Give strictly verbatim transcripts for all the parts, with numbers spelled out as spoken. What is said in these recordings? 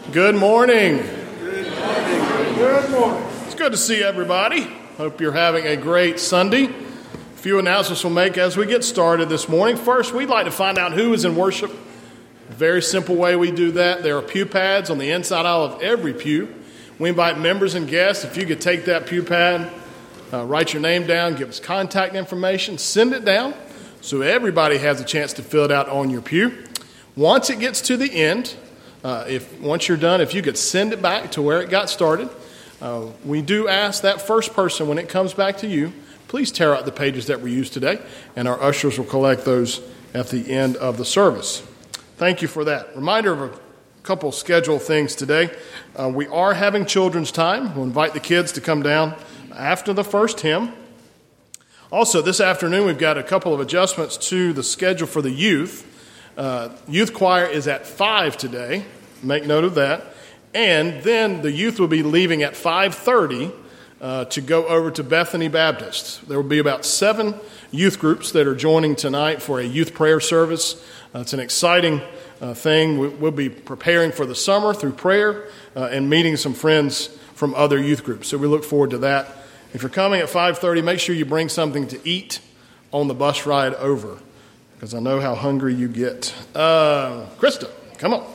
Good morning. Good morning. Good morning. It's good to see everybody. Hope you're having a great Sunday. A few announcements we'll make as we get started this morning. First, we'd like to find out who is in worship. A very simple way we do that. There are pew pads on the inside aisle of every pew. We invite members and guests, if you could take that pew pad, uh, write your name down, give us contact information, send it down so everybody has a chance to fill it out on your pew. Once it gets to the end, Uh, if once you're done, if you could send it back to where it got started. Uh, we do ask that first person, when it comes back to you, please tear out the pages that we used today, and our ushers will collect those at the end of the service. Thank you for that. Reminder of a couple schedule things today. Uh, we are having children's time. We'll invite the kids to come down after the first hymn. Also, this afternoon, we've got a couple of adjustments to the schedule for the youth. Uh, youth choir is at five today. Make note of that. And then the youth will be leaving at five thirty uh, to go over to Bethany Baptist. There will be about seven youth groups that are joining tonight for a youth prayer service. Uh, it's an exciting uh, thing. We, we'll be preparing for the summer through prayer uh, and meeting some friends from other youth groups. So we look forward to that. If you're coming at five thirty, make sure you bring something to eat on the bus ride over, because I know how hungry you get. Uh, Krista, come on.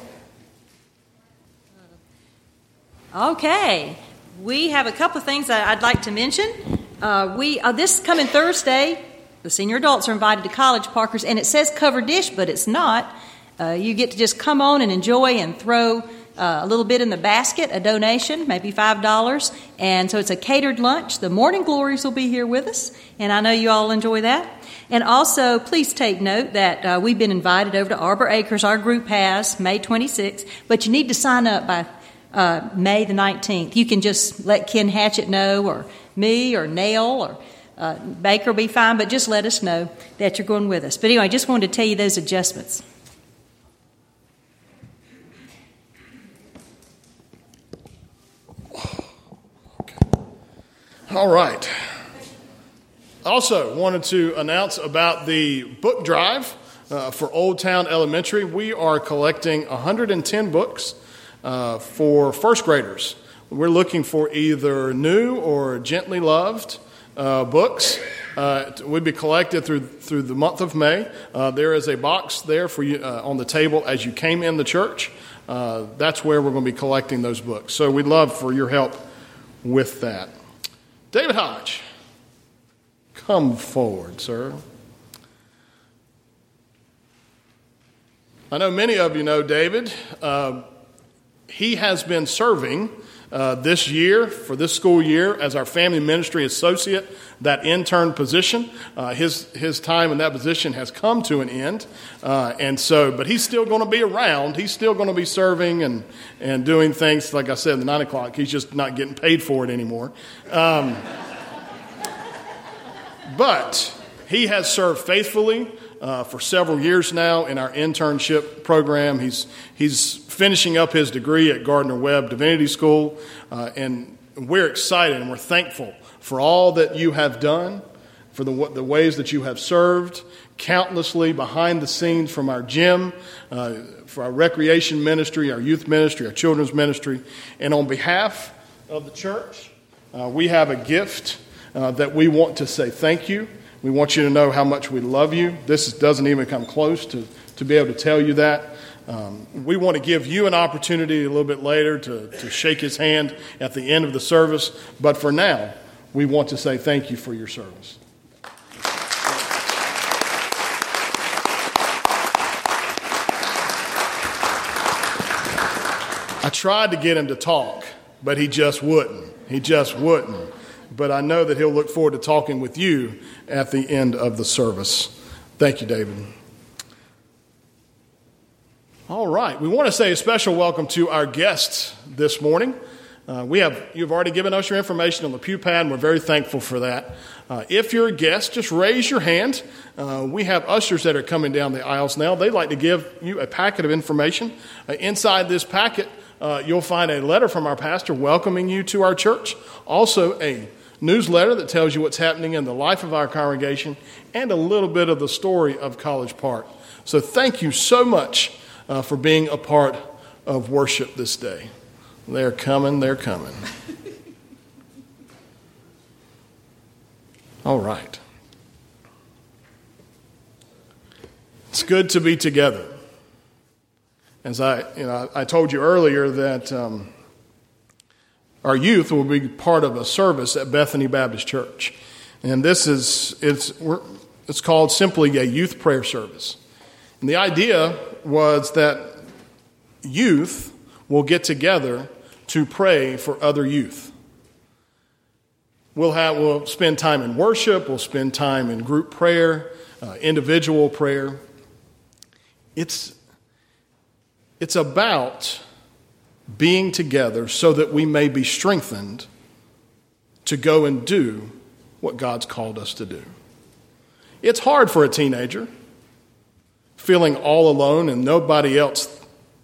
Okay. We have a couple of things that I'd like to mention. Uh, we uh, This coming Thursday, the senior adults are invited to College Parkers, and it says covered dish, but it's not. Uh, you get to just come on and enjoy and throw uh, a little bit in the basket, a donation, maybe five dollars. And so it's a catered lunch. The Morning Glories will be here with us, and I know you all enjoy that. And also, please take note that uh, we've been invited over to Arbor Acres. Our group has, May twenty-sixth, but you need to sign up by uh, May the nineteenth. You can just let Ken Hatchett know, or me, or Nail, or uh, Baker will be fine, but just let us know that you're going with us. But anyway, I just wanted to tell you those adjustments. All right. Also, wanted to announce about the book drive uh, for Old Town Elementary. We are collecting one hundred ten books uh, for first graders. We're looking for either new or gently loved uh, books. Uh, we'll be collected through through the month of May. Uh, there is a box there for you uh, on the table as you came in the church. Uh, that's where we're going to be collecting those books. So we'd love for your help with that. David Hodge, come forward, sir. I know many of you know David. Uh, he has been serving uh, this year, for this school year, as our family ministry associate, that intern position. Uh, his his time in that position has come to an end, uh, and so, but he's still going to be around. He's still going to be serving and and doing things. Like I said, the nine o'clock. He's just not getting paid for it anymore. Um, but he has served faithfully uh, for several years now in our internship program. He's he's finishing up his degree at Gardner-Webb Divinity School, uh, and we're excited and we're thankful for all that you have done, for the, the ways that you have served countlessly behind the scenes from our gym, uh, for our recreation ministry, our youth ministry, our children's ministry. And on behalf of the church, uh, we have a gift uh, that we want to say thank you. We want you to know how much we love you. This doesn't even come close to, to be able to tell you that. Um, we want to give you an opportunity a little bit later to, to shake his hand at the end of the service. But for now, we want to say thank you for your service. I tried to get him to talk, but he just wouldn't. He just wouldn't. But I know that he'll look forward to talking with you at the end of the service. Thank you, David. All right. We want to say a special welcome to our guests this morning. Uh, we have you've already given us your information on the pew pad, and we're very thankful for that. Uh, if you're a guest, just raise your hand. Uh, we have ushers that are coming down the aisles now. They'd like to give you a packet of information. Uh, inside this packet, uh, you'll find a letter from our pastor welcoming you to our church. Also, a newsletter that tells you what's happening in the life of our congregation, and a little bit of the story of College Park. So thank you so much uh, for being a part of worship this day. They're coming, they're coming. All right. It's good to be together. As I, you know, I told you earlier that um, our youth will be part of a service at Bethany Baptist Church, and this is it's we're, it's called simply a youth prayer service. And the idea was that youth will get together to pray for other youth. We'll have we'll spend time in worship. We'll spend time in group prayer, uh, individual prayer. It's it's about being together so that we may be strengthened to go and do what God's called us to do. It's hard for a teenager feeling all alone and nobody else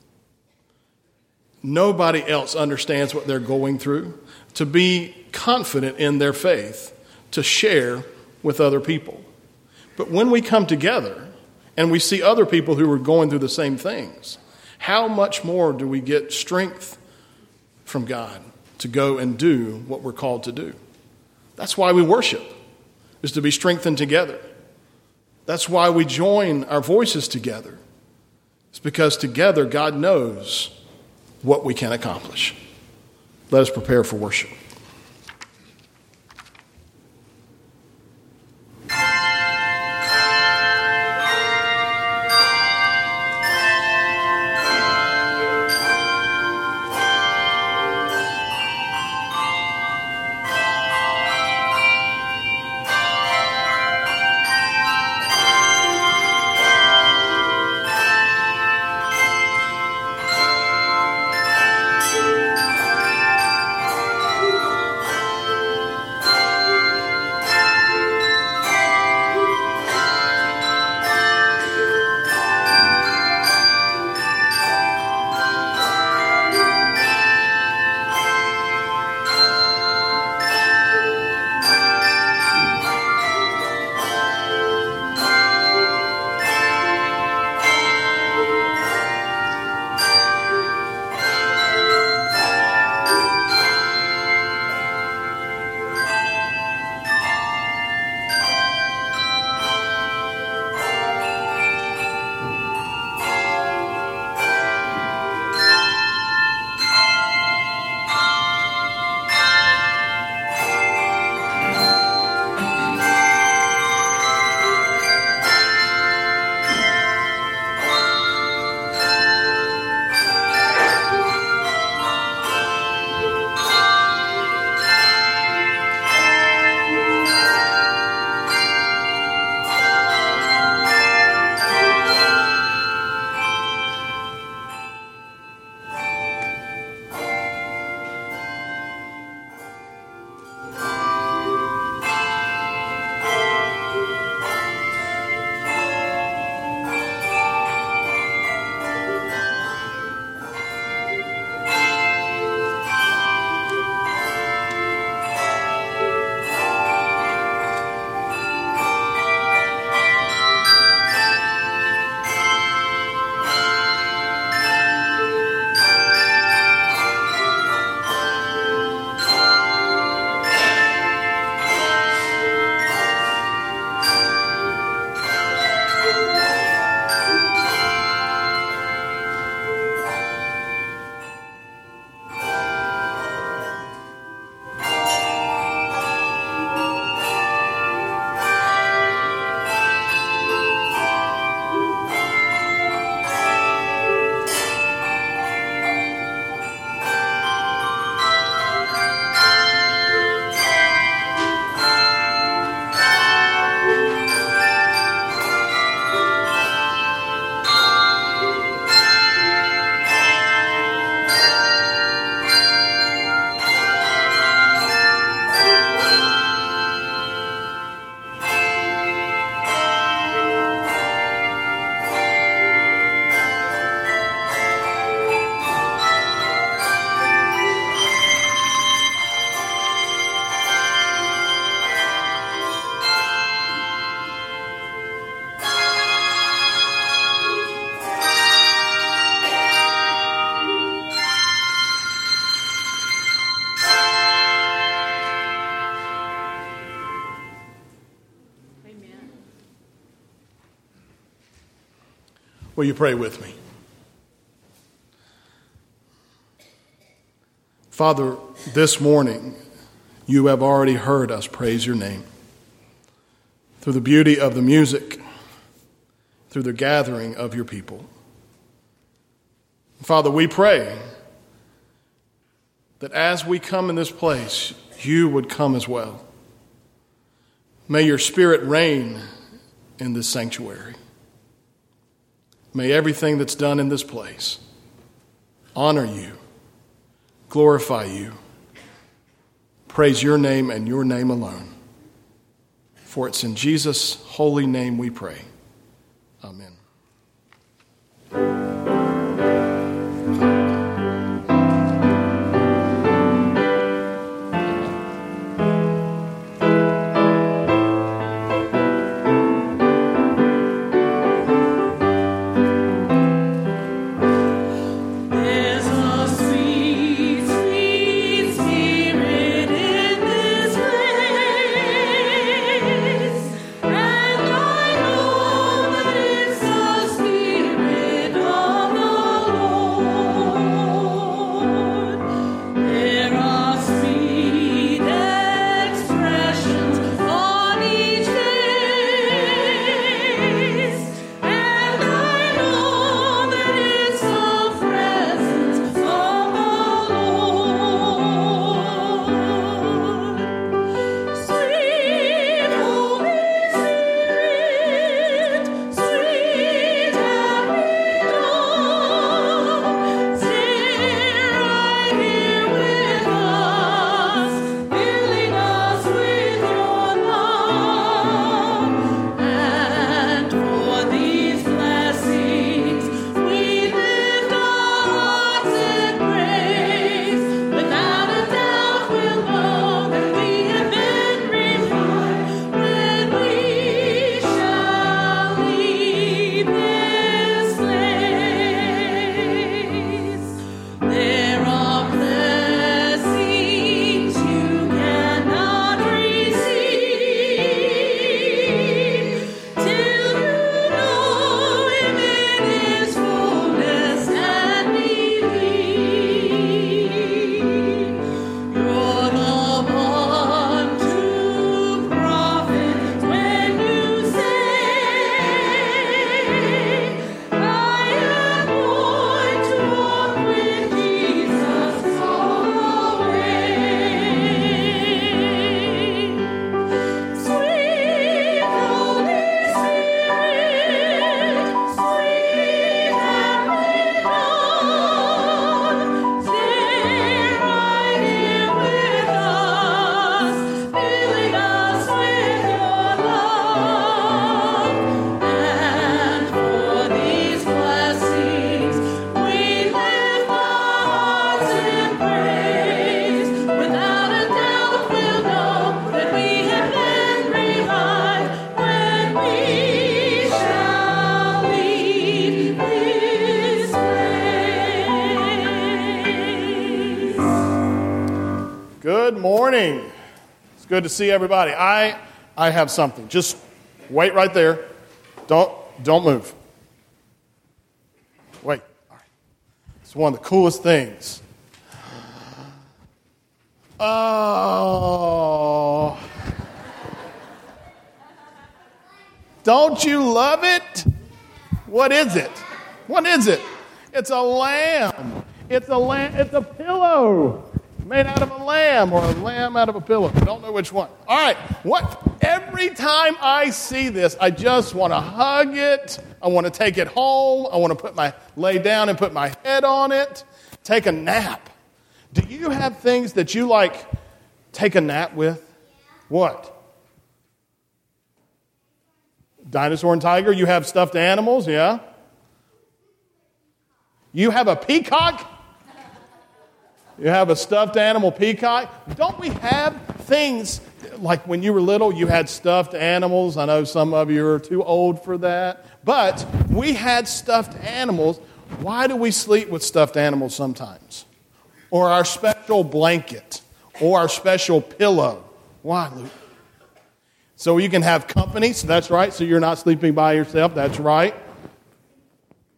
nobody else understands what they're going through, to be confident in their faith, to share with other people. But when we come together and we see other people who are going through the same things, how much more do we get strength from God to go and do what we're called to do? That's why we worship, is to be strengthened together. That's why we join our voices together. It's because together God knows what we can accomplish. Let us prepare for worship. Will you pray with me? Father, this morning, you have already heard us praise your name. Through the beauty of the music, through the gathering of your people. Father, we pray that as we come in this place, you would come as well. May your Spirit reign in this sanctuary. May everything that's done in this place honor you, glorify you, praise your name and your name alone. For it's in Jesus' holy name we pray. Amen. Good morning. It's good to see everybody. I I have something. Just wait right there. Don't don't move. Wait. All right. It's one of the coolest things. Oh. Don't you love it? What is it? What is it? It's a lamb. It's a lamb. It's a pillow made out of a lamb or a lamb out of a pillow. I don't know which one. All right. What? Every time I see this, I just want to hug it. I want to take it home. I want to put my lay down and put my head on it. Take a nap. Do you have things that you like take a nap with? What? Dinosaur and tiger? You have stuffed animals, yeah? You have a peacock? You have a stuffed animal peacock? Don't we have things, like when you were little, you had stuffed animals. I know some of you are too old for that. But we had stuffed animals. Why do we sleep with stuffed animals sometimes? Or our special blanket? Or our special pillow? Why, Luke? So you can have company, so that's right. So you're not sleeping by yourself, that's right.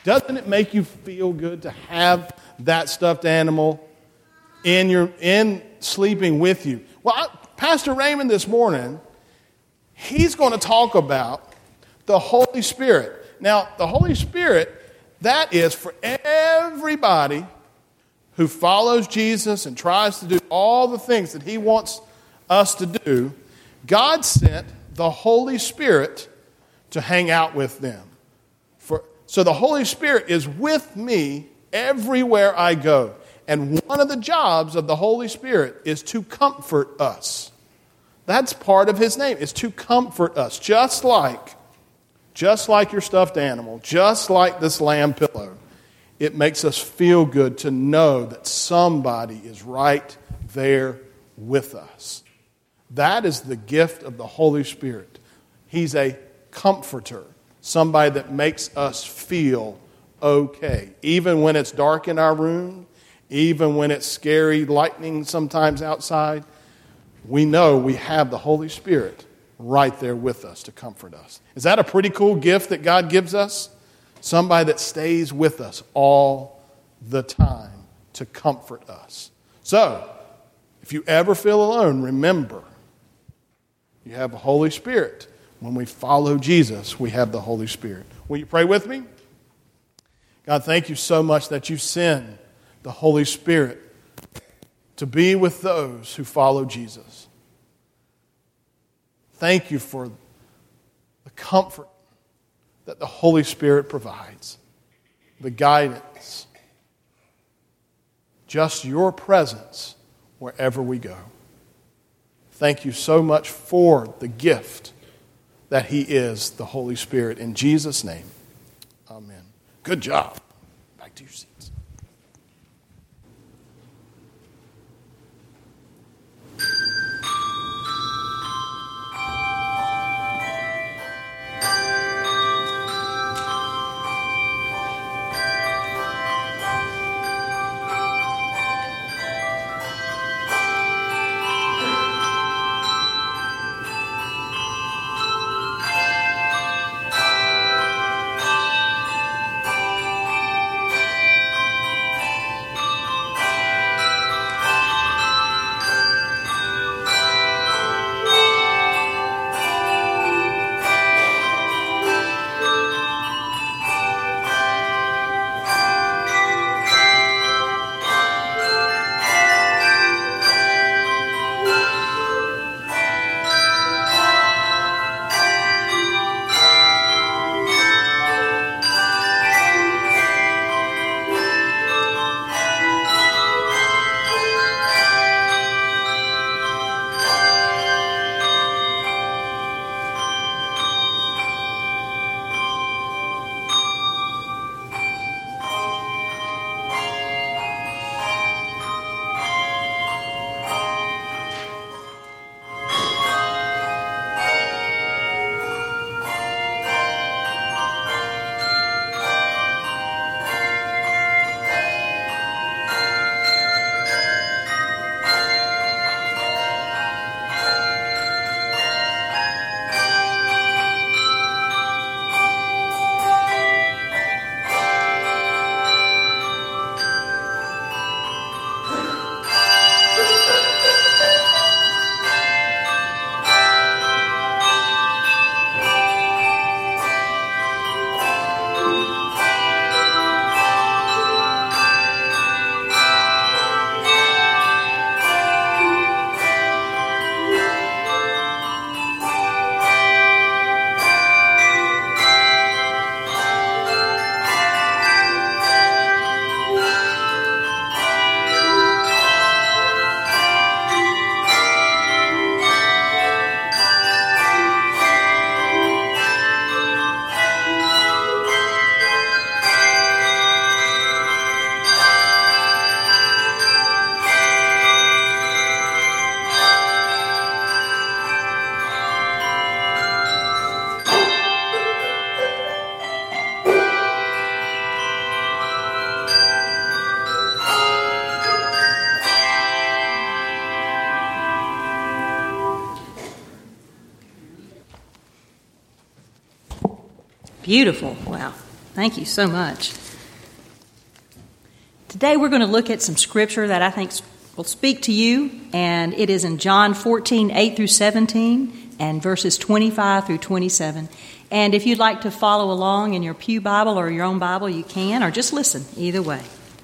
Doesn't it make you feel good to have that stuffed animal in your in sleeping with you? Well, I, Pastor Raymond this morning, he's going to talk about the Holy Spirit. Now, the Holy Spirit, that is for everybody who follows Jesus and tries to do all the things that he wants us to do. God sent the Holy Spirit to hang out with them. For, so the Holy Spirit is with me everywhere I go. And one of the jobs of the Holy Spirit is to comfort us. That's part of his name, is to comfort us. Just like, just like your stuffed animal, just like this lamb pillow, it makes us feel good to know that somebody is right there with us. That is the gift of the Holy Spirit. He's a comforter, somebody that makes us feel okay. Even when it's dark in our room, even when it's scary lightning sometimes outside, we know we have the Holy Spirit right there with us to comfort us. Is that a pretty cool gift that God gives us? Somebody that stays with us all the time to comfort us. So, if you ever feel alone, remember, you have the Holy Spirit. When we follow Jesus, we have the Holy Spirit. Will you pray with me? God, thank you so much that you send the Holy Spirit to be with those who follow Jesus. Thank you for the comfort that the Holy Spirit provides, the guidance, just your presence wherever we go. Thank you so much for the gift that he is, the Holy Spirit. In Jesus' name, amen. Good job. Back to your seats. Beautiful. Wow. Thank you so much. Today we're going to look at some scripture that I think will speak to you, and it is in John fourteen, eight through seventeen, and verses twenty-five through twenty-seven. And if you'd like to follow along in your pew Bible or your own Bible, you can, or just listen, either way.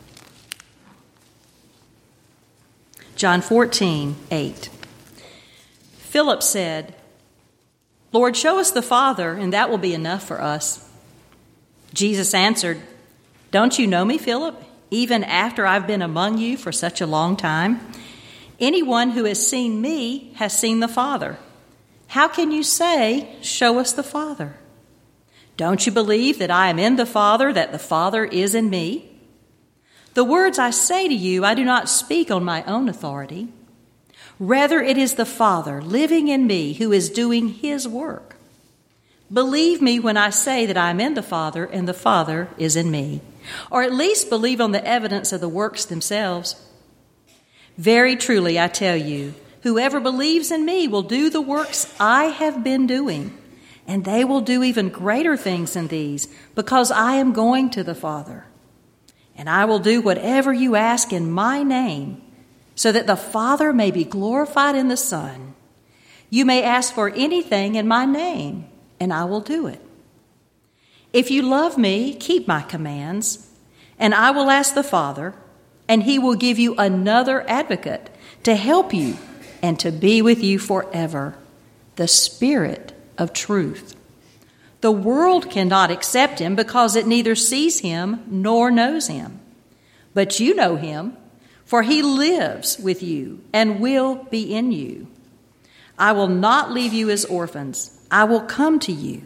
John fourteen, eight. Philip said, "Lord, show us the Father, and that will be enough for us." Jesus answered, "Don't you know me, Philip, even after I've been among you for such a long time? Anyone who has seen me has seen the Father. How can you say, 'Show us the Father'? Don't you believe that I am in the Father, that the Father is in me? The words I say to you, I do not speak on my own authority. Rather, it is the Father living in me who is doing his work. Believe me when I say that I am in the Father and the Father is in me. Or at least believe on the evidence of the works themselves. Very truly, I tell you, whoever believes in me will do the works I have been doing, and they will do even greater things than these, because I am going to the Father. And I will do whatever you ask in my name, so that the Father may be glorified in the Son. You may ask for anything in my name, and I will do it. If you love me, keep my commands, and I will ask the Father, and he will give you another advocate to help you and to be with you forever, the Spirit of truth. The world cannot accept him because it neither sees him nor knows him. But you know him, for he lives with you and will be in you. I will not leave you as orphans. I will come to you."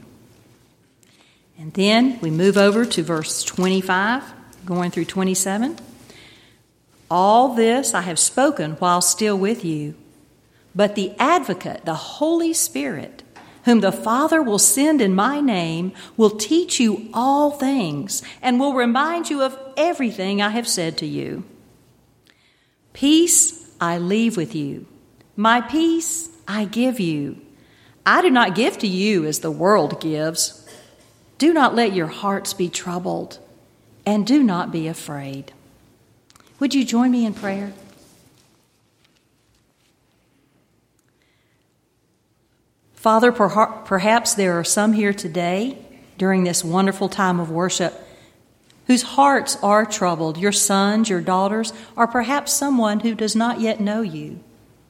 And then we move over to verse twenty-five, going through twenty-seven. "All this I have spoken while still with you, but the Advocate, the Holy Spirit, whom the Father will send in my name, will teach you all things and will remind you of everything I have said to you. Peace I leave with you. My peace I give you. I do not give to you as the world gives. Do not let your hearts be troubled, and do not be afraid." Would you join me in prayer? Father, perhaps there are some here today during this wonderful time of worship whose hearts are troubled. Your sons, your daughters, or perhaps someone who does not yet know you.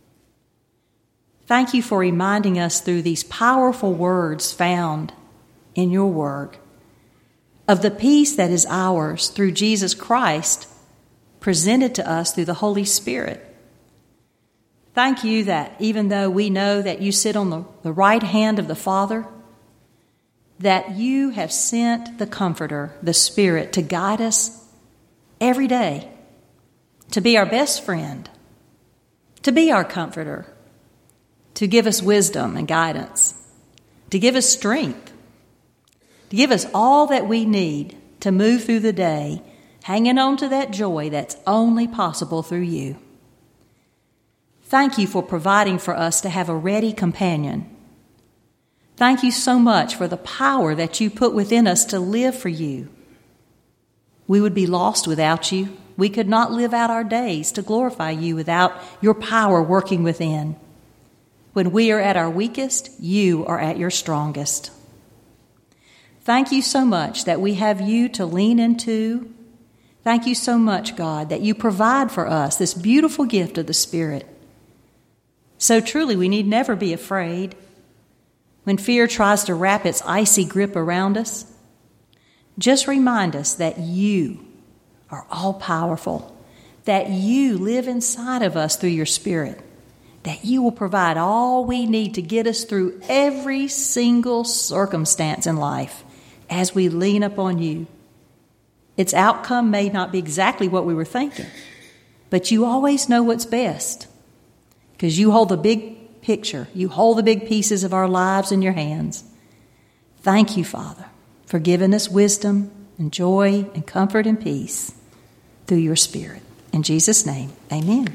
Thank you for reminding us through these powerful words found in your word of the peace that is ours through Jesus Christ, presented to us through the Holy Spirit. Thank you that even though we know that you sit on the, the right hand of the Father, that you have sent the Comforter, the Spirit, to guide us every day, to be our best friend, to be our comforter, to give us wisdom and guidance, to give us strength, to give us all that we need to move through the day, hanging on to that joy that's only possible through you. Thank you for providing for us to have a ready companion. Thank you so much for the power that you put within us to live for you. We would be lost without you. We could not live out our days to glorify you without your power working within. When we are at our weakest, you are at your strongest. Thank you so much that we have you to lean into. Thank you so much, God, that you provide for us this beautiful gift of the Spirit. So truly, we need never be afraid. When fear tries to wrap its icy grip around us, just remind us that you are all-powerful, that you live inside of us through your Spirit, that you will provide all we need to get us through every single circumstance in life as we lean upon you. Its outcome may not be exactly what we were thinking, but you always know what's best because you hold the big picture. You hold the big pieces of our lives in your hands. Thank you, Father, for giving us wisdom and joy and comfort and peace through your Spirit. In Jesus' name, amen.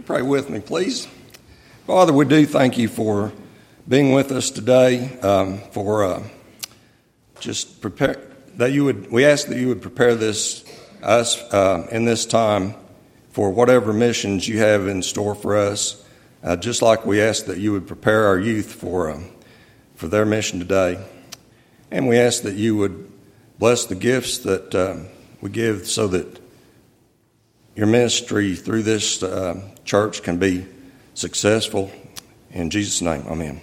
Pray with me, please. Father, we do thank you for being with us today, um, for uh, just prepare that you would. We ask that you would prepare this us uh, in this time for whatever missions you have in store for us. Uh, just like we ask that you would prepare our youth for um, for their mission today, and we ask that you would bless the gifts that uh, we give, so that your ministry through this uh, church can be successful. In Jesus' name, amen.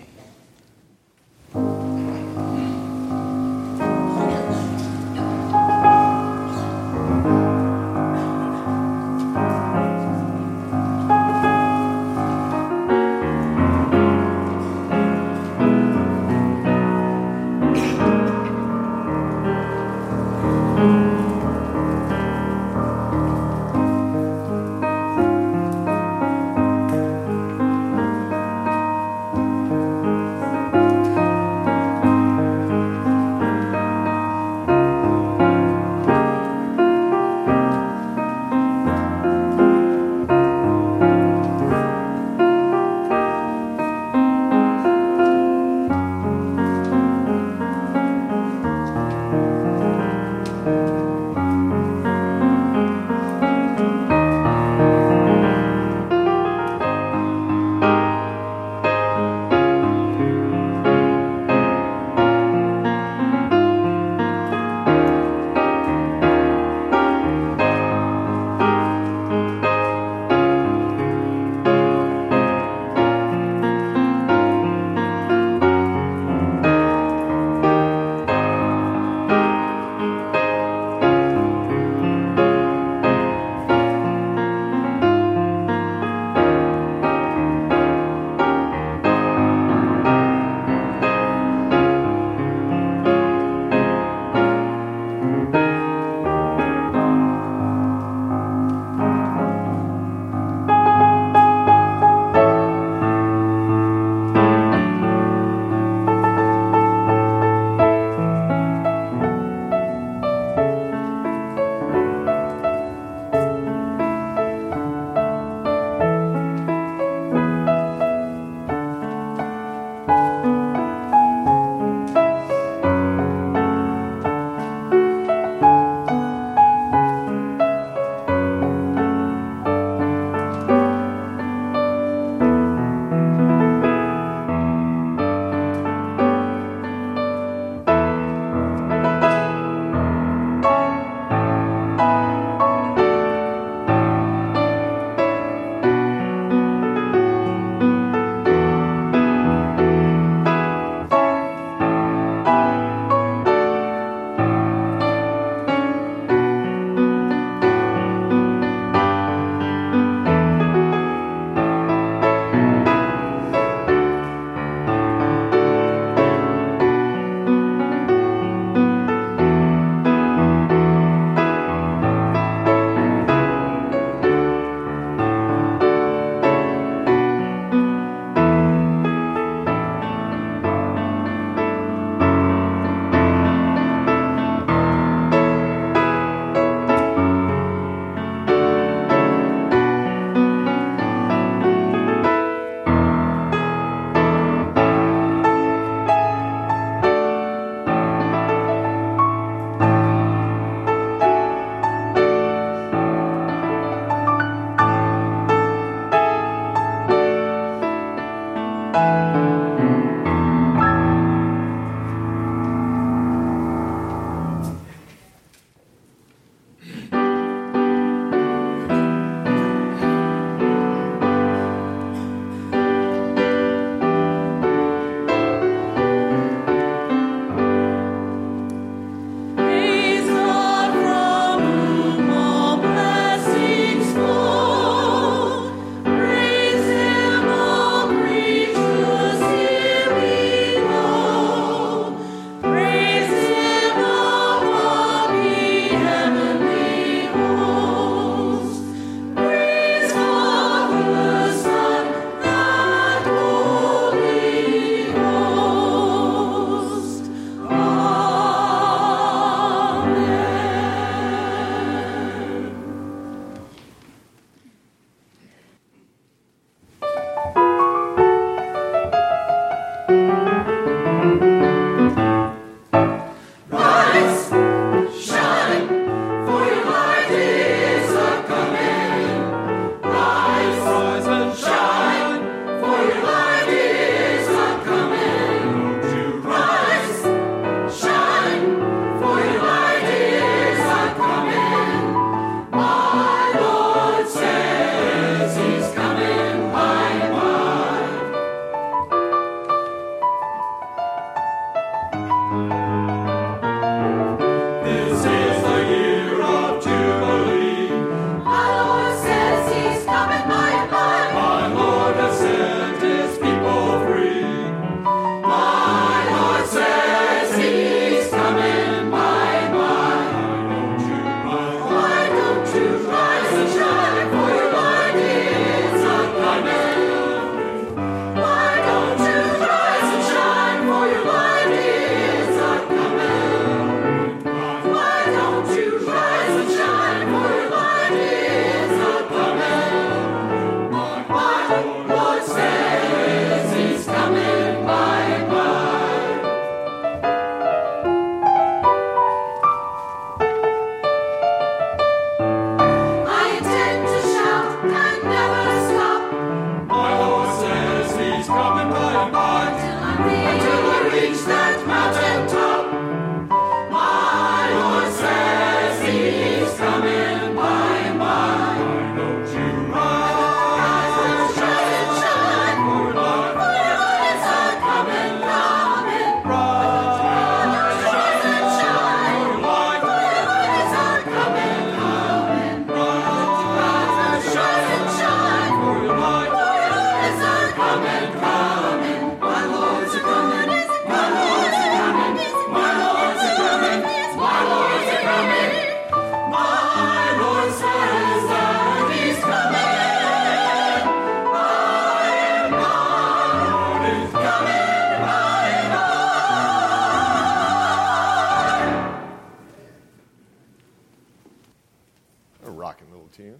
you.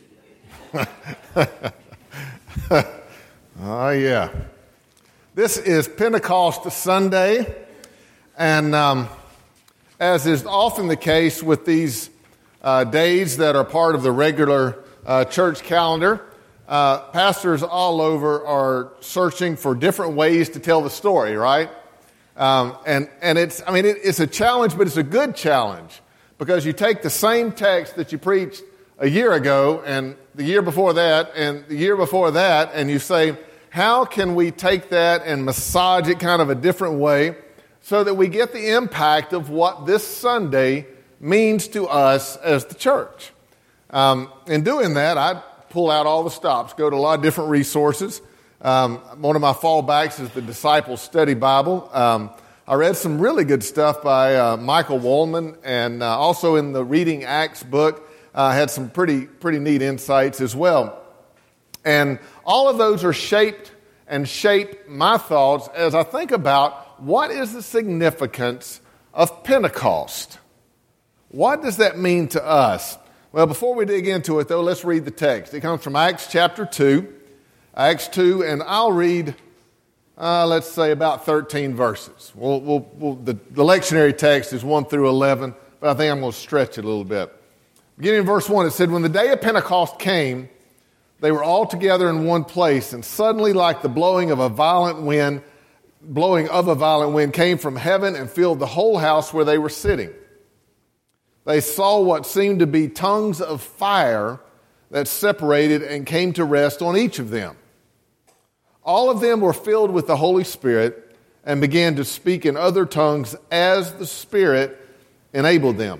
Oh, yeah. This is Pentecost Sunday, and um, as is often the case with these uh, days that are part of the regular uh, church calendar, uh, pastors all over are searching for different ways to tell the story, right? Um, and and it's, I mean, it, it's a challenge, but it's a good challenge, because you take the same text that you preached a year ago, and the year before that, and the year before that, and you say, how can we take that and massage it kind of a different way so that we get the impact of what this Sunday means to us as the church? Um, in doing that, I pull out all the stops, go to a lot of different resources. Um, one of my fallbacks is the Disciples Study Bible. Um, I read some really good stuff by uh, Michael Woolman, and uh, also in the Reading Acts book, I uh, had some pretty pretty neat insights as well. And all of those are shaped and shape my thoughts as I think about what is the significance of Pentecost. What does that mean to us? Well, before we dig into it, though, let's read the text. It comes from Acts chapter two. Acts two, and I'll read, uh, let's say, about thirteen verses. We'll, we'll, we'll, the, the lectionary text is one through eleven, but I think I'm going to stretch it a little bit. Beginning in verse one, it said, "When the day of Pentecost came, they were all together in one place, and suddenly like the blowing of a violent wind, blowing of a violent wind came from heaven and filled the whole house where they were sitting. They saw what seemed to be tongues of fire that separated and came to rest on each of them. All of them were filled with the Holy Spirit and began to speak in other tongues as the Spirit enabled them.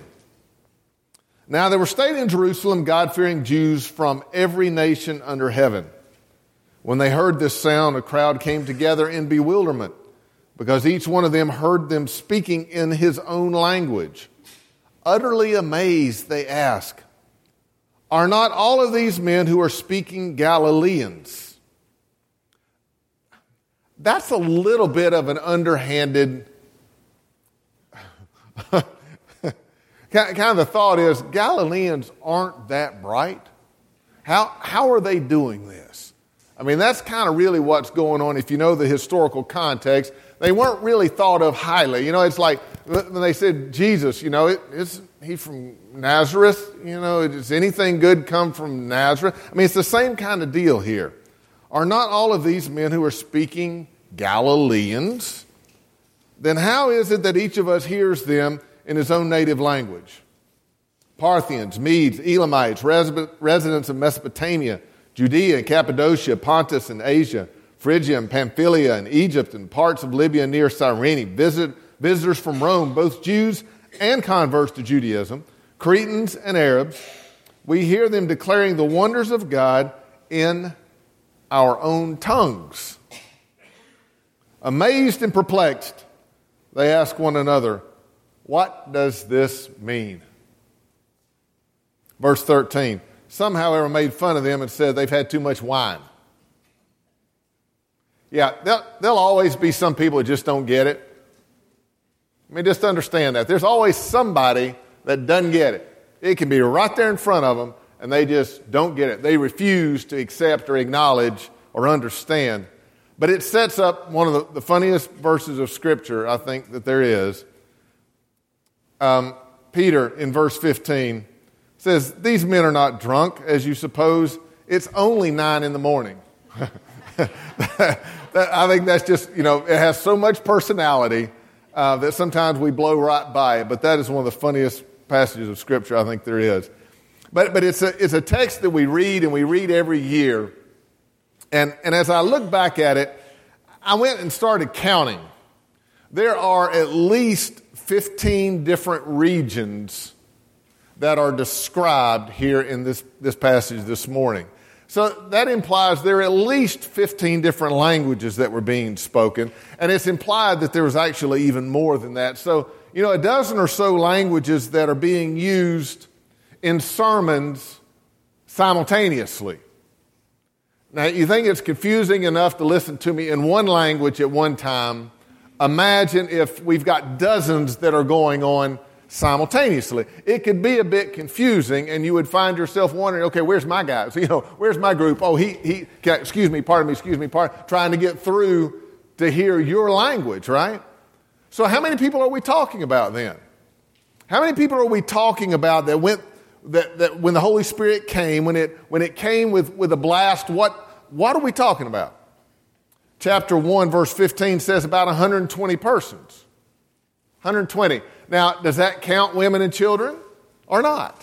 Now there were staying in Jerusalem God-fearing Jews from every nation under heaven. When they heard this sound, a crowd came together in bewilderment, because each one of them heard them speaking in his own language. Utterly amazed, they asked, 'Are not all of these men who are speaking Galileans?'" That's a little bit of an underhanded kind of the thought is, Galileans aren't that bright. How how are they doing this? I mean, that's kind of really what's going on if you know the historical context. They weren't really thought of highly. You know, it's like when they said Jesus, you know, is he from Nazareth? You know, does anything good come from Nazareth? I mean, it's the same kind of deal here. Are not all of these men who are speaking Galileans? Then how is it that each of us hears them in his own native language? Parthians, Medes, Elamites, residents of Mesopotamia, Judea and Cappadocia, Pontus and Asia, Phrygia and Pamphylia and Egypt and parts of Libya near Cyrene, visit, visitors from Rome, both Jews and converts to Judaism, Cretans and Arabs, we hear them declaring the wonders of God in our own tongues. Amazed and perplexed, they ask one another, what does this mean? Verse thirteen, some, however, made fun of them and said they've had too much wine. Yeah, there'll, there'll always be some people that just don't get it. I mean, just understand that. There's always somebody that doesn't get it. It can be right there in front of them, and they just don't get it. They refuse to accept or acknowledge or understand. But it sets up one of the, the funniest verses of Scripture, I think, that there is. Um, Peter, in verse fifteen, says, "These men are not drunk, as you suppose. It's only nine in the morning." that, I think that's just, you know, it has so much personality uh, that sometimes we blow right by it. But that is one of the funniest passages of Scripture I think there is. But but it's a it's a text that we read and we read every year. And and as I look back at it, I went and started counting. There are at least fifteen different regions that are described here in this, this passage this morning. So that implies there are at least fifteen different languages that were being spoken, and it's implied that there was actually even more than that. So, you know, a dozen or so languages that are being used in sermons simultaneously. Now, you think it's confusing enough to listen to me in one language at one time? Imagine if we've got dozens that are going on simultaneously. It could be a bit confusing, and you would find yourself wondering, okay, where's my guy? So, you know, where's my group? Oh, he, he, excuse me, pardon me, excuse me, pardon, trying to get through to hear your language, right? So how many people are we talking about then? How many people are we talking about that went, that, that when the Holy Spirit came, when it, when it came with, with a blast, what, what are we talking about? Chapter one, verse fifteen says about one hundred twenty persons. one hundred twenty. Now, does that count women and children or not?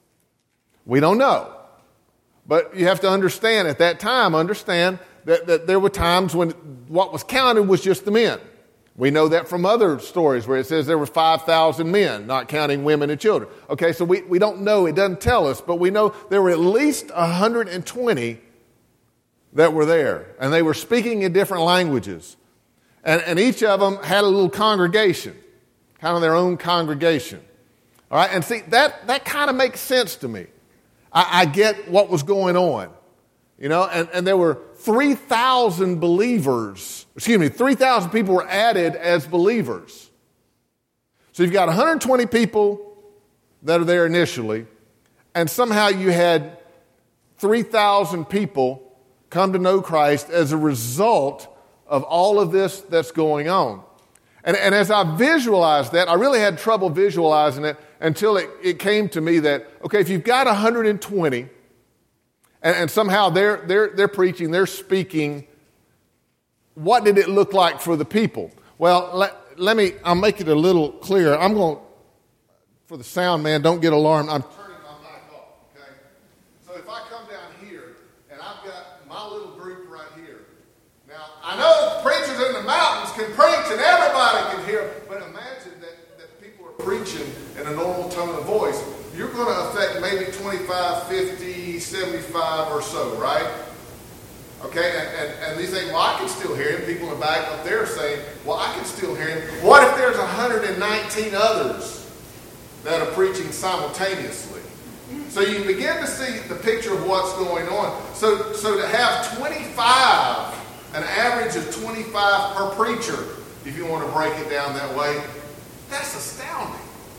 We don't know. But you have to understand, at that time, understand that, that there were times when what was counted was just the men. We know that from other stories where it says there were five thousand men, not counting women and children. Okay, so we, we don't know. It doesn't tell us, but we know there were at least one hundred twenty that were there, and they were speaking in different languages. And, and each of them had a little congregation, kind of their own congregation. All right, and see, that, that kind of makes sense to me. I, I get what was going on, you know, and, and there were three thousand believers, excuse me, three thousand people were added as believers. So you've got one hundred twenty people that are there initially, and somehow you had three thousand people come to know Christ as a result of all of this that's going on. And, and as I visualized that, I really had trouble visualizing it until it, it came to me that, okay, if you've got one hundred twenty, and, and somehow they're, they're, they're preaching, they're speaking, what did it look like for the people? Well, let, let me, I'll make it a little clearer. I'm going, for the sound man, don't get alarmed. I'm turning my mic off, okay? So if I come down here, and I've got my little group right here. Now, I know the preachers in the mountains can preach and everybody can hear, but imagine that, that people are preaching in a normal tone of voice. You're going to affect maybe twenty-five, fifty, seventy-five or so, right? Okay, and, and, and you think, well, I can still hear him. People in the back up there are saying, well, I can still hear him. What if there's one hundred nineteen others that are preaching simultaneously? So you begin to see the picture of what's going on. So, so to have twenty-five, an average of twenty-five per preacher, if you want to break it down that way, that's astounding.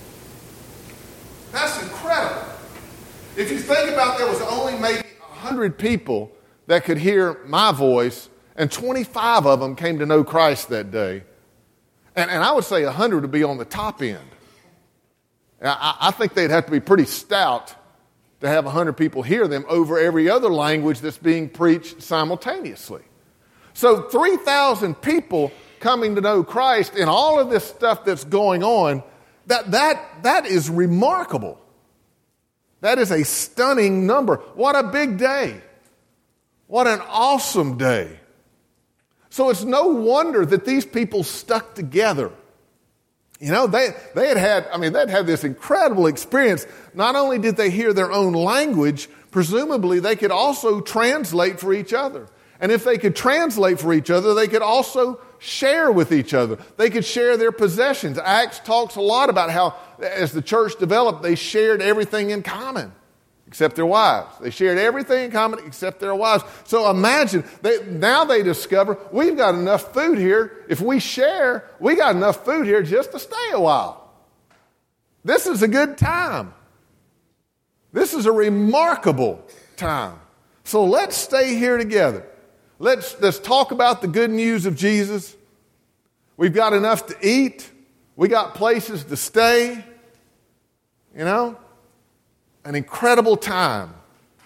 That's incredible. If you think about, there was only maybe one hundred people that could hear my voice, and twenty-five of them came to know Christ that day. And, and I would say one hundred would be on the top end. I, I think they'd have to be pretty stout to have one hundred people hear them over every other language that's being preached simultaneously. So three thousand people coming to know Christ and all of this stuff that's going on, that, that, that is remarkable. That is a stunning number. What a big day. What an awesome day. So it's no wonder that these people stuck together. You know, they, they had had, I mean, they'd had this incredible experience. Not only did they hear their own language, presumably they could also translate for each other. And if they could translate for each other, they could also share with each other. They could share their possessions. Acts talks a lot about how, as the church developed, they shared everything in common, except their wives. They shared everything in common except their wives. So imagine, they, now they discover, we've got enough food here. If we share, we got enough food here just to stay a while. This is a good time. This is a remarkable time. So let's stay here together. Let's, let's talk about the good news of Jesus. We've got enough to eat. We got places to stay. You know? An incredible time.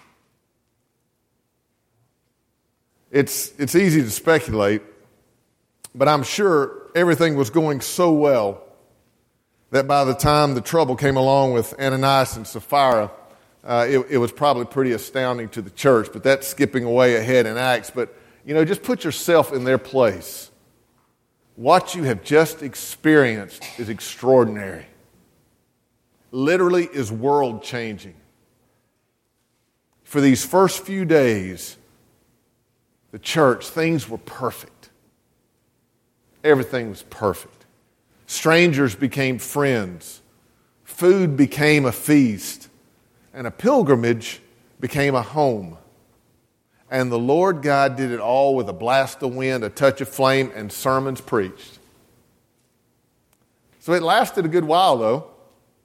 It's, it's easy to speculate, but I'm sure everything was going so well that by the time the trouble came along with Ananias and Sapphira, uh, it, it was probably pretty astounding to the church, but that's skipping away ahead in Acts. But, you know, just put yourself in their place. What you have just experienced is extraordinary. Literally is world-changing. For these first few days, the church, things were perfect. Everything was perfect. Strangers became friends. Food became a feast. And a pilgrimage became a home. And the Lord God did it all with a blast of wind, a touch of flame, and sermons preached. So it lasted a good while, though.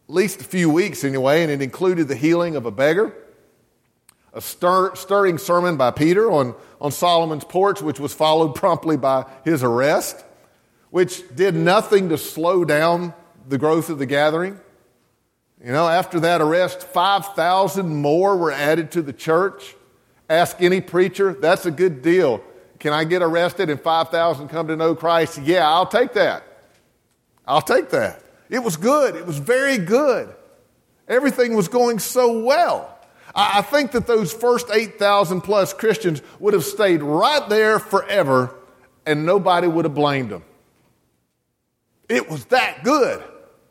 least a few weeks anyway, and it included the healing of a beggar, a stir, stirring sermon by Peter on, on Solomon's porch, which was followed promptly by his arrest, which did nothing to slow down the growth of the gathering. You know, after that arrest, five thousand more were added to the church. Ask any preacher, that's a good deal. Can I get arrested and five thousand come to know Christ? Yeah, I'll take that. I'll take that. It was good. It was very good. Everything was going so well. I think that those first eight thousand plus Christians would have stayed right there forever and nobody would have blamed them. It was that good.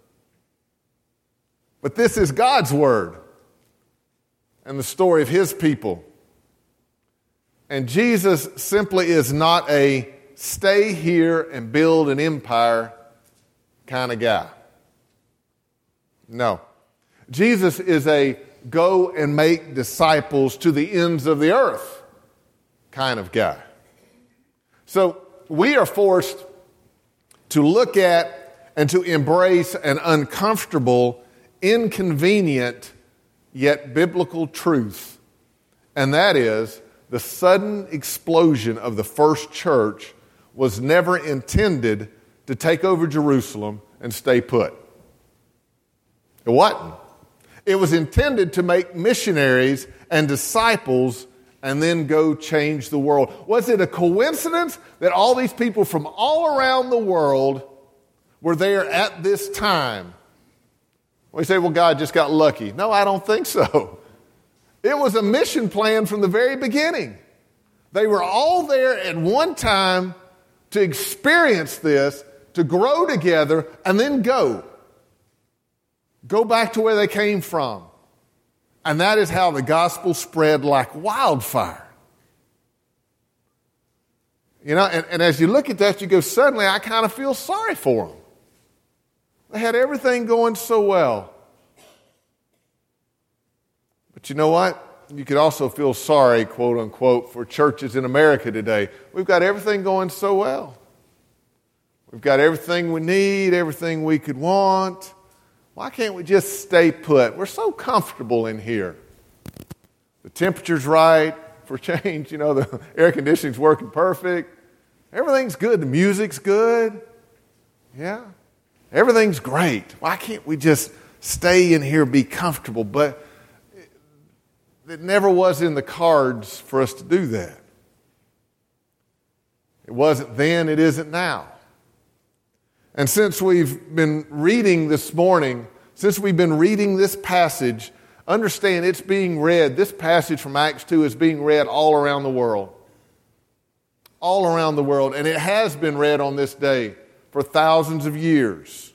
But this is God's word and the story of his people. And Jesus simply is not a stay here and build an empire kind of guy. No. Jesus is a go and make disciples to the ends of the earth kind of guy. So we are forced to look at and to embrace an uncomfortable, inconvenient, yet biblical truth. And that is, the sudden explosion of the first church was never intended to take over Jerusalem and stay put. It wasn't. It was intended to make missionaries and disciples and then go change the world. Was it a coincidence that all these people from all around the world were there at this time? We say, well, God just got lucky. No, I don't think so. It was a mission plan from the very beginning. They were all there at one time to experience this, to grow together, and then go. Go back to where they came from. And that is how the gospel spread like wildfire. You know, and, and as you look at that, you go, suddenly I kind of feel sorry for them. They had everything going so well. But you know what? You could also feel sorry, quote unquote, for churches in America today. We've got everything going so well. We've got everything we need, everything we could want. Why can't we just stay put? We're so comfortable in here. The temperature's right for change. You know, the air conditioning's working perfect. Everything's good. The music's good. Yeah. Everything's great. Why can't we just stay in here, be comfortable? But it never was in the cards for us to do that. It wasn't then, it isn't now. And since we've been reading this morning, since we've been reading this passage, understand it's being read, this passage from Acts two is being read all around the world. All around the world. And it has been read on this day for thousands of years.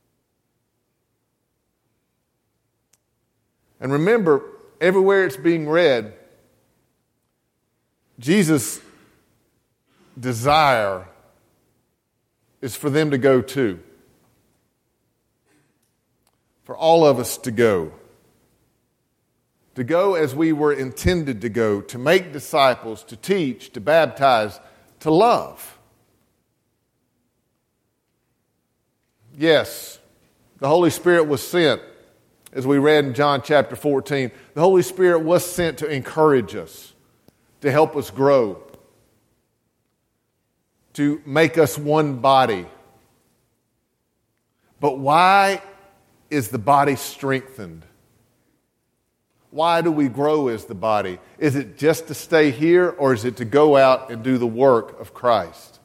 And remember, everywhere it's being read, Jesus' desire is for them to go too. For all of us to go. To go as we were intended to go, to make disciples, to teach, to baptize, to love. Yes, the Holy Spirit was sent, as we read in John chapter fourteen. The Holy Spirit was sent to encourage us, to help us grow, to make us one body. But why is the body strengthened? Why do we grow as the body? Is it just to stay here, or is it to go out and do the work of Christ?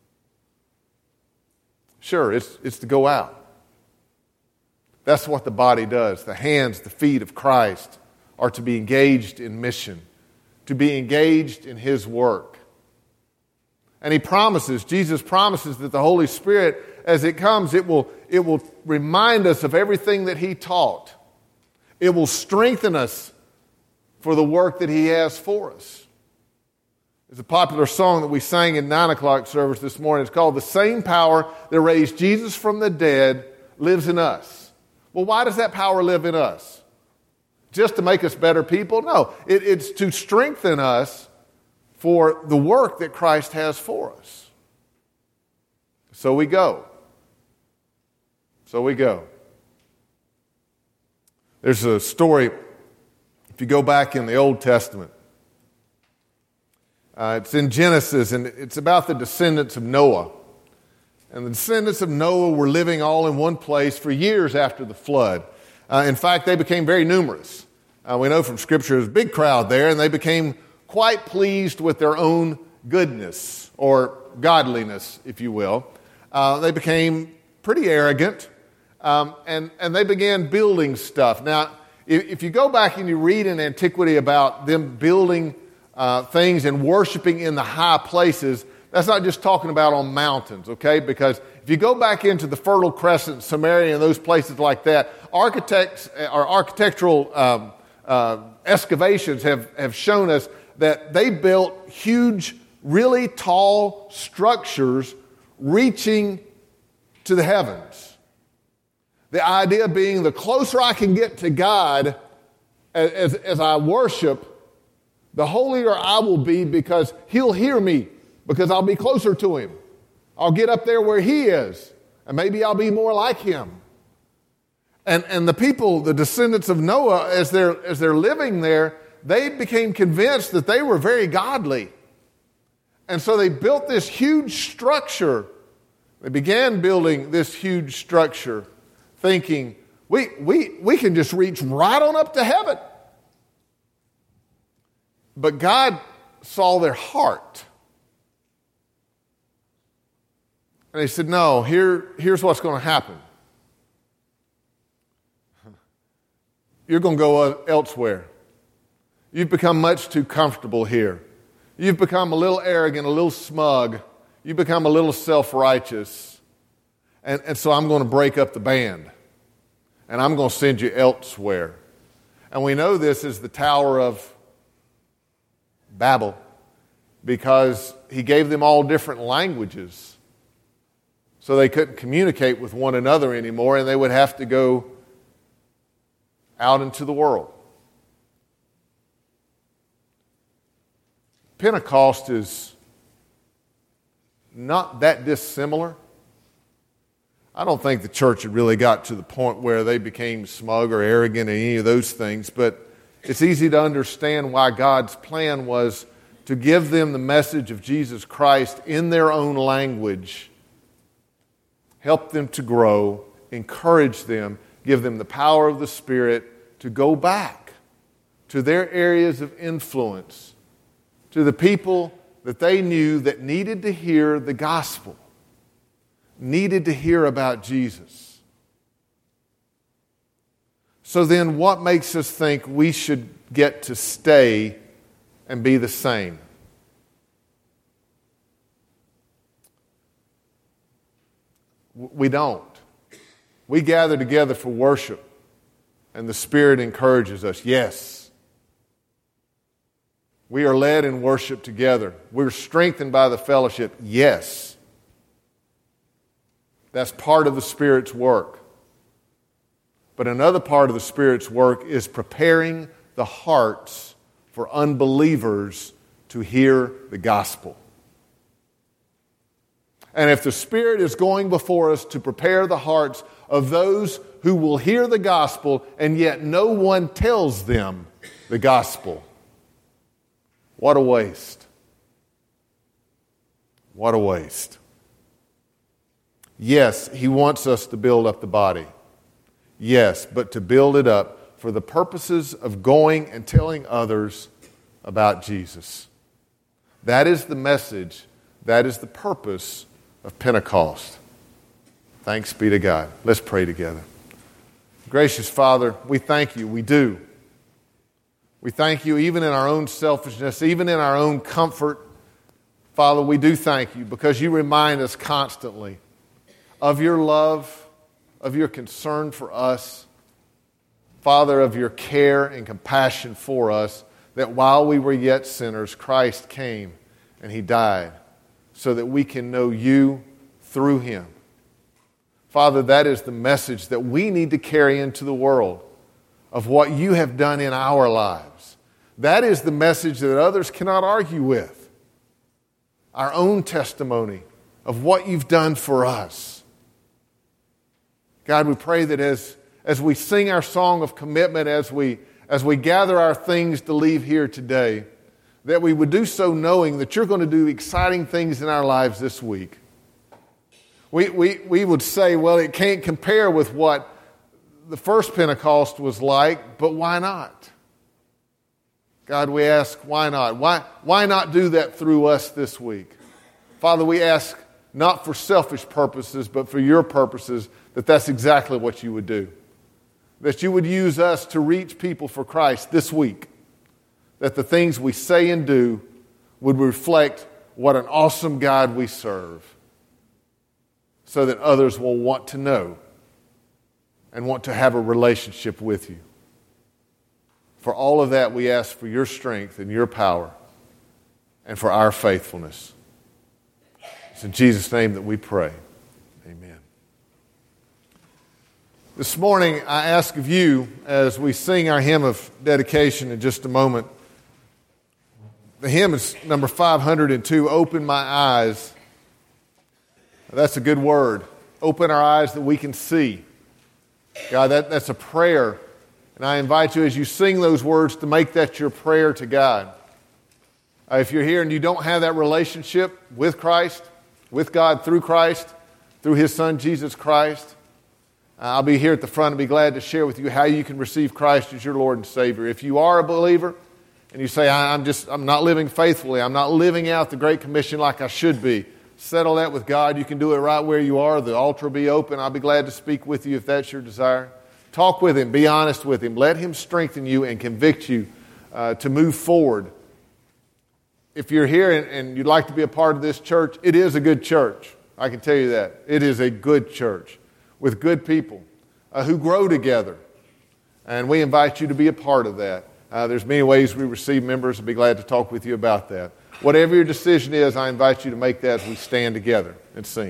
Sure, it's, it's to go out. That's what the body does. The hands, the feet of Christ are to be engaged in mission, to be engaged in his work. And he promises, Jesus promises that the Holy Spirit, as it comes, it will, it will remind us of everything that he taught. It will strengthen us for the work that he has for us. There's a popular song that we sang in nine o'clock service this morning. It's called "The Same Power That Raised Jesus from the Dead Lives in Us." Well, why does that power live in us? Just to make us better people? No, it, it's to strengthen us for the work that Christ has for us. So we go. So we go. There's a story, if you go back in the Old Testament, uh, it's in Genesis, and it's about the descendants of Noah. And the descendants of Noah were living all in one place for years after the flood. Uh, in fact, they became very numerous. Uh, we know from Scripture there's a big crowd there, and they became quite pleased with their own goodness, or godliness, if you will. Uh, they became pretty arrogant, um, and, and they began building stuff. Now, if, if you go back and you read in antiquity about them building uh, things and worshiping in the high places, that's not just talking about on mountains, okay? Because if you go back into the Fertile Crescent, Samaria, and those places like that, architects or architectural um, uh, excavations have, have shown us that they built huge, really tall structures reaching to the heavens. The idea being the closer I can get to God as, as I worship, the holier I will be, because He'll hear me, because I'll be closer to Him. I'll get up there where He is, and maybe I'll be more like Him. And, and the people, the descendants of Noah, as they're, as they're living there, they became convinced that they were very godly. And so they built this huge structure. They began building this huge structure, thinking, we, we, we can just reach right on up to heaven. But God saw their heart. And He said, no, here, here's what's going to happen. You're going to go elsewhere. You've become much too comfortable here. You've become a little arrogant, a little smug. You've become a little self-righteous. And, and so I'm going to break up the band. And I'm going to send you elsewhere. And we know this is the Tower of Babel, because He gave them all different languages. So they couldn't communicate with one another anymore, and they would have to go out into the world. Pentecost is not that dissimilar. I don't think the church had really got to the point where they became smug or arrogant or any of those things, but it's easy to understand why God's plan was to give them the message of Jesus Christ in their own language, help them to grow, encourage them, give them the power of the Spirit to go back to their areas of influence, to the people that they knew that needed to hear the gospel, needed to hear about Jesus. So then what makes us think we should get to stay and be the same? We don't. We gather together for worship, and the Spirit encourages us. Yes. We are led in worship together. We're strengthened by the fellowship. Yes. That's part of the Spirit's work. But another part of the Spirit's work is preparing the hearts for unbelievers to hear the gospel. And if the Spirit is going before us to prepare the hearts of those who will hear the gospel, and yet no one tells them the gospel, what a waste. What a waste. Yes, He wants us to build up the body. Yes, but to build it up for the purposes of going and telling others about Jesus. That is the message. That is the purpose of Pentecost. Thanks be to God. Let's pray together. Gracious Father, we thank You. We do. We thank You even in our own selfishness, even in our own comfort. Father, we do thank You because You remind us constantly of Your love, of Your concern for us, Father, of Your care and compassion for us, that while we were yet sinners, Christ came and He died so that we can know You through Him. Father, that is the message that we need to carry into the world of what You have done in our lives. That is the message that others cannot argue with. Our own testimony of what You've done for us. God, we pray that as, as we sing our song of commitment, as we, as we gather our things to leave here today, that we would do so knowing that you're going to do exciting things in our lives this week. We, we, we would say, well, it can't compare with what the first Pentecost was like, but why not? God, we ask, why not? Why, why not do that through us this week? Father, we ask not for selfish purposes, but for your purposes, that that's exactly what you would do. That you would use us to reach people for Christ this week. That the things we say and do would reflect what an awesome God we serve, so that others will want to know and want to have a relationship with you. For all of that, we ask for your strength and your power and for our faithfulness. It's in Jesus' name that we pray. Amen. This morning, I ask of you, as we sing our hymn of dedication in just a moment, the hymn is number five hundred two, Open My Eyes. That's a good word. Open our eyes that we can see. God, that, that's a prayer. And I invite you, as you sing those words, to make that your prayer to God. Uh, if you're here and you don't have that relationship with Christ, with God through Christ, through His Son, Jesus Christ, uh, I'll be here at the front and be glad to share with you how you can receive Christ as your Lord and Savior. If you are a believer, and you say, I'm just, I'm not living faithfully, I'm not living out the Great Commission like I should be, settle that with God. You can do it right where you are. The altar will be open. I'll be glad to speak with you if that's your desire. Talk with Him. Be honest with Him. Let Him strengthen you and convict you uh, to move forward. If you're here and, and you'd like to be a part of this church, it is a good church. I can tell you that. It is a good church with good people uh, who grow together. And we invite you to be a part of that. Uh, there's many ways we receive members. I'd be glad to talk with you about that. Whatever your decision is, I invite you to make that as we stand together and sing.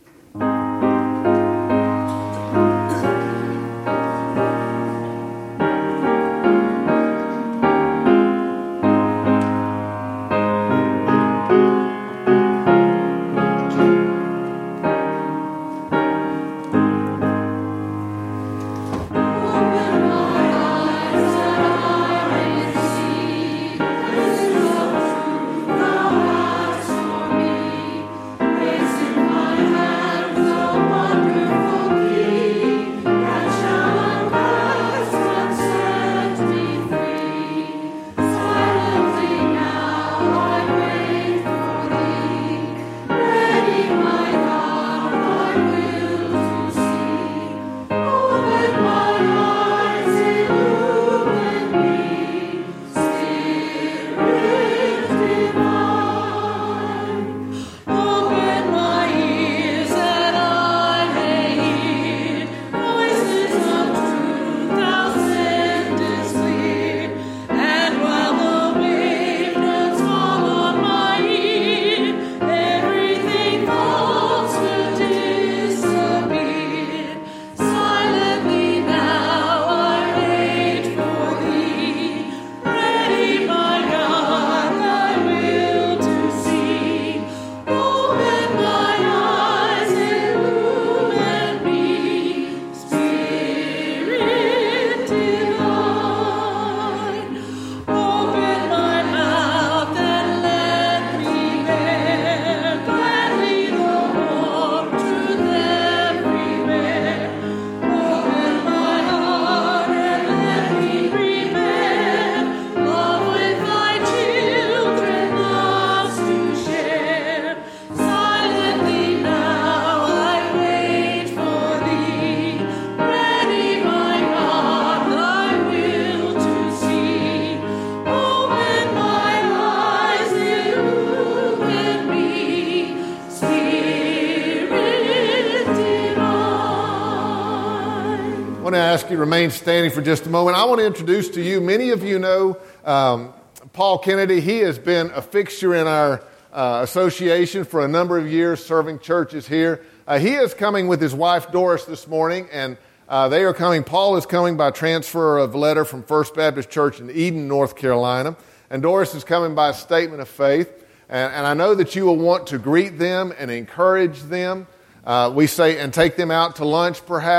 I want to ask you to remain standing for just a moment. I want to introduce to you, many of you know um, Paul Kennedy. He has been a fixture in our uh, association for a number of years, serving churches here. Uh, he is coming with his wife Doris this morning, and uh, they are coming. Paul is coming by transfer of letter from First Baptist Church in Eden, North Carolina, and Doris is coming by a statement of faith. And, and I know that you will want to greet them and encourage them. Uh, we say, and take them out to lunch perhaps.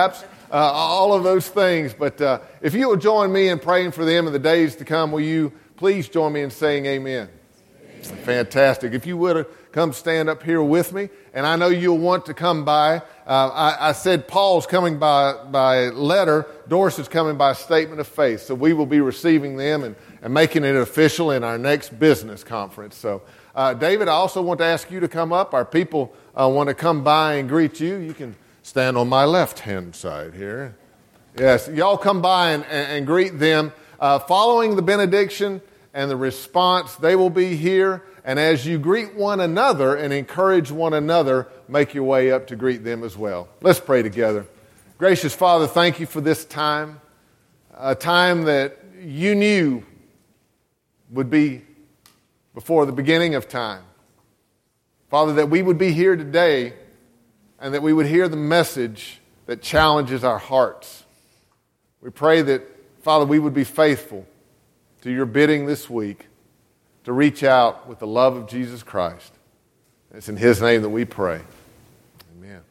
uh, all of those things. But uh, if you will join me in praying for them in the days to come, will you please join me in saying amen? Amen. Fantastic. If you would come stand up here with me, and I know you'll want to come by. Uh, I, I said Paul's coming by, by letter. Doris is coming by statement of faith. So we will be receiving them and, and making it official in our next business conference. So, uh, David, I also want to ask you to come up. Our people uh, want to come by and greet you. You can stand on my left-hand side here. Yes, y'all come by and, and, and greet them. Uh, following the benediction and the response, they will be here. And as you greet one another and encourage one another, make your way up to greet them as well. Let's pray together. Gracious Father, thank you for this time, a time that you knew would be before the beginning of time. Father, that we would be here today and that we would hear the message that challenges our hearts. We pray that, Father, we would be faithful to your bidding this week, to reach out with the love of Jesus Christ. It's in his name that we pray. Amen.